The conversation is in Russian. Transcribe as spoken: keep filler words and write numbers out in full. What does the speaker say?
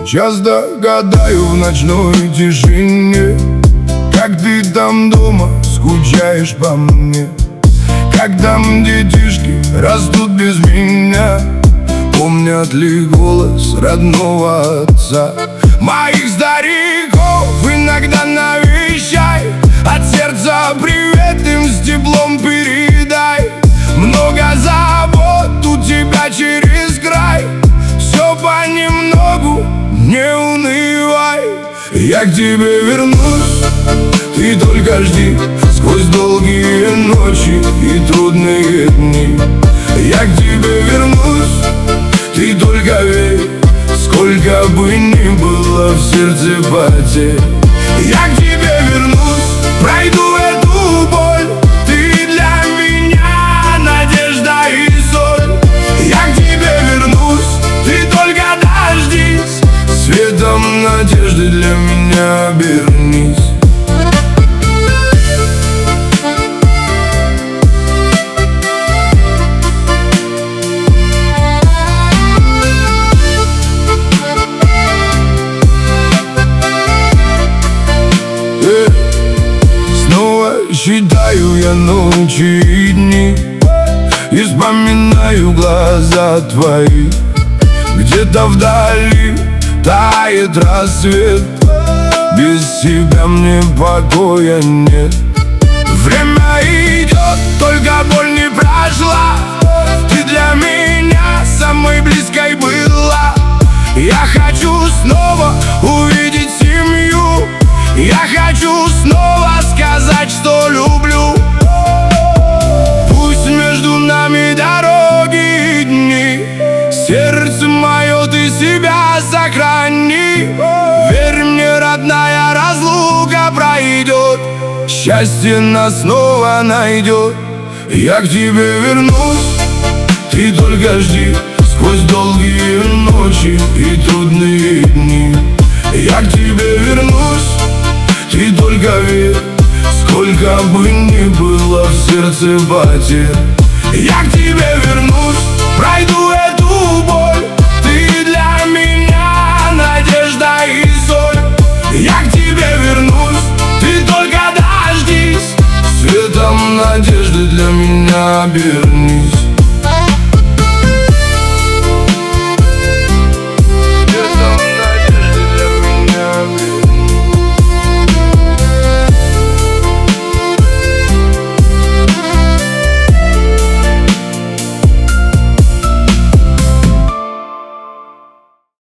Часто гадаю в ночной тишине, как ты там дома скучаешь по мне, как там детишки растут без меня. Помнят ли голос родного отца? Моих стариков иногда навещай, от сердца привет им с теплом передай. Много забот у тебя через край, все понемногу, не унывай. Я к тебе вернусь, ты только жди, сквозь долгие ночи и трудные дни. Я к тебе вернусь, ты только верь, сколько бы ни было в сердце потерь. Я к тебе вернусь, пройду эту боль, ты для меня надежда и соль. Я к тебе вернусь, ты только дождись, светом надежды для меня обернись. Считаю я ночи и дни, и вспоминаю глаза твои. Где-то вдали тает рассвет, без тебя мне покоя нет. Время идет, только боль не прошла, ты для меня самой близкой была. Я хочу снова увидеть семью, я хочу снова сказать, что люблю. Пусть между нами дороги и дни, сердце мое, ты себя сохрани. Верь мне, родная, разлука пройдет, счастье нас снова найдет. Я к тебе вернусь, ты только жди, сквозь долгие ночи и трудные дни. Я к тебе вернусь, ты только верь, сколько бы ни было в сердце потерь. Я к тебе вернусь, пройду